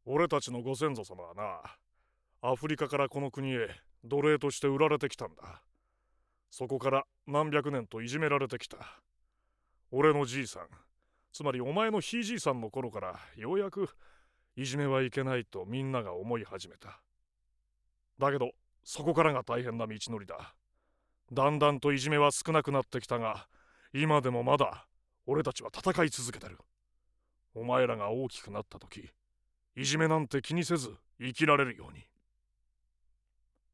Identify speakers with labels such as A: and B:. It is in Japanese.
A: 俺たちのご先祖様はな、アフリカからこの国へ奴隷として売られてきたんだ。そこから何百年といじめられてきた。俺のじいさん、つまりお前のひいじいさんの頃からようやくいじめはいけないとみんなが思い始めた。だけどそこからが大変な道のりだ。だんだんといじめは少なくなってきたが、今でもまだ俺たちは戦い続けてる。お前らが大きくなった時、いじめなんて気にせず生きられるように。